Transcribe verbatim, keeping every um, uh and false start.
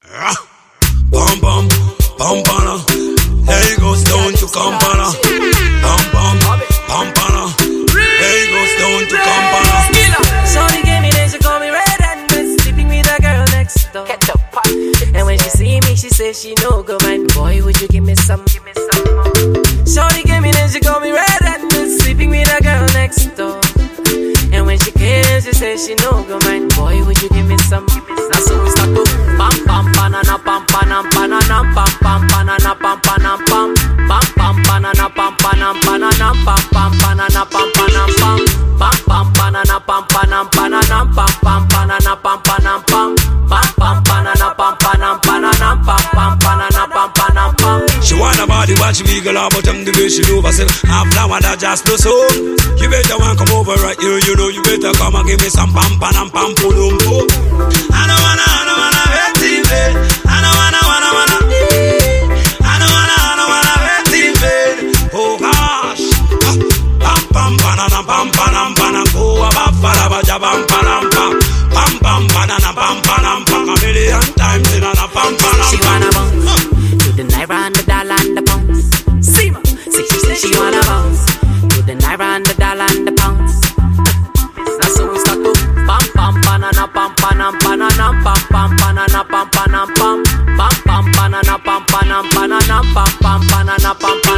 Bum bum, bum bana. There you go, stone to Kampala. Bum bum, bum bana. There you go, stone to Kampala. Shorty gave me this, she call me red and red, sleeping with a girl next door. And when she see me, she says she no go mind. Boy, would you give me some? Give me some more. Shorty gave me this, she call me red and red, sleeping with a girl next door. And when she came, she says she no go mind. Boy, would you give me some? Give me some. Now so we start to pam pam banana pam panam banana pam pam banana pam panam pam pam pam banana pam panam banana pam pam banana pam panam pam pam pam banana pam panam banana pam pam banana pam panam pam pam pam banana pam panam banana pam pam banana pam panam pam. She want a body, watch me girl, but I'm the way she do herself. I'm flower that just no soul. You better want come over right here, you know. You better come and give me some pam panam pam pulum pum. I don't wanna, I don't wanna hurt you, babe. I don't wanna, wanna, wanna. I don't wanna, I don't wanna hurt you, babe. Oh gosh. Pam pam banana pam panam panam. Oh abba bada baja pam panam pam. Pam pam banana pam panam pam. A million times in a pam panam. She wanna bounce to the naira and the dollar and the pounds. See ma, see she say she wanna bounce to the naira and the dollar and the pounds. Now so we start to pam pam banana pam panam banana pam pam banana pam panam pam pam pam banana pam panam banana pam pam banana pam.